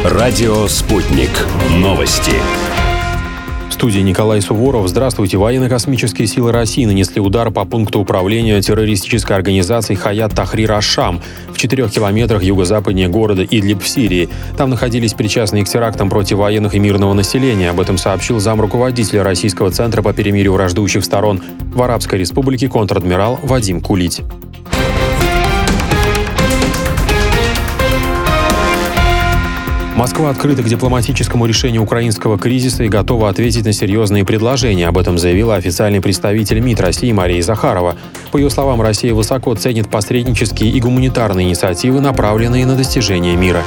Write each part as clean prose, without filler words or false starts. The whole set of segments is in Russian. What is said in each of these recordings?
Радио «Спутник». Новости. В студии Николай Суворов. Здравствуйте. Военно-космические силы России нанесли удар по пункту управления террористической организацией «Хаят Тахрир аш-Шам» в 4 километрах юго-западнее города Идлиб в Сирии. Там находились причастные к терактам против военных и мирного населения. Об этом сообщил замруководителя Российского центра по перемирию враждующих сторон в Арабской Республике контр-адмирал Вадим Кулить. Москва открыта к дипломатическому решению украинского кризиса и готова ответить на серьезные предложения. Об этом заявила официальный представитель МИД России Мария Захарова. По ее словам, Россия высоко ценит посреднические и гуманитарные инициативы, направленные на достижение мира.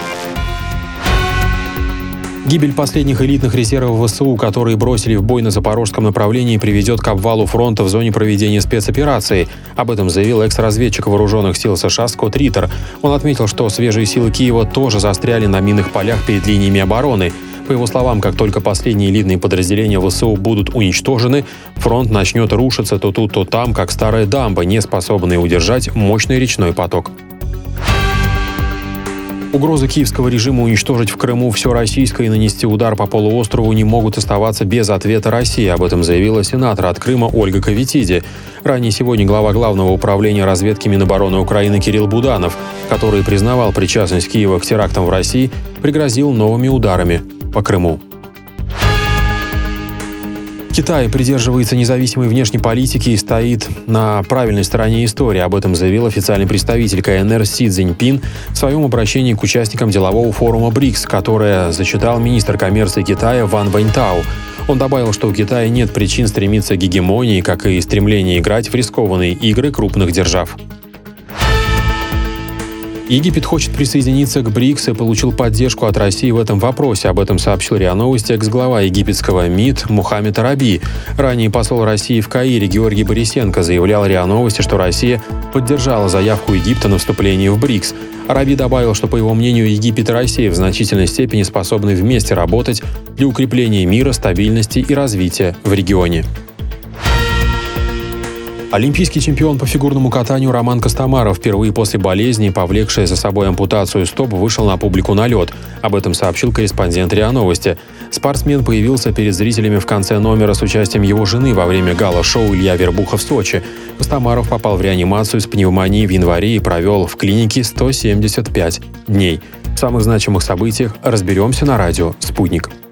Гибель последних элитных резервов ВСУ, которые бросили в бой на запорожском направлении, приведет к обвалу фронта в зоне проведения спецоперации. Об этом заявил экс-разведчик вооруженных сил США Скотт Риттер. Он отметил, что свежие силы Киева тоже застряли на минных полях перед линиями обороны. По его словам, как только последние элитные подразделения ВСУ будут уничтожены, фронт начнет рушиться то тут, то там, как старая дамба, не способная удержать мощный речной поток. Угрозы киевского режима уничтожить в Крыму все российское и нанести удар по полуострову не могут оставаться без ответа России. Об этом заявила сенатор от Крыма Ольга Ковитиди. Ранее сегодня глава Главного управления разведки Минобороны Украины Кирилл Буданов, который признавал причастность Киева к терактам в России, пригрозил новыми ударами по Крыму. Китай придерживается независимой внешней политики и стоит на правильной стороне истории. Об этом заявил официальный представитель КНР Си Цзиньпин в своем обращении к участникам делового форума БРИКС, которое зачитал министр коммерции Китая Ван Вэньтао. Он добавил, что у Китая нет причин стремиться к гегемонии, как и стремление играть в рискованные игры крупных держав. Египет хочет присоединиться к БРИКС и получил поддержку от России в этом вопросе. Об этом сообщил РИА Новости экс-глава египетского МИД Мухаммед Араби. Ранее посол России в Каире Георгий Борисенко заявлял РИА Новости, что Россия поддержала заявку Египта на вступление в БРИКС. Араби добавил, что, по его мнению, Египет и Россия в значительной степени способны вместе работать для укрепления мира, стабильности и развития в регионе. Олимпийский чемпион по фигурному катанию Роман Костомаров, впервые после болезни, повлекший за собой ампутацию стоп, вышел на публику на лед. Об этом сообщил корреспондент РИА Новости. Спортсмен появился перед зрителями в конце номера с участием его жены во время гала-шоу «Илья Вербуха» в Сочи. Костомаров попал в реанимацию с пневмонией в январе и провел в клинике 175 дней. В самых значимых событиях разберемся на радио «Спутник».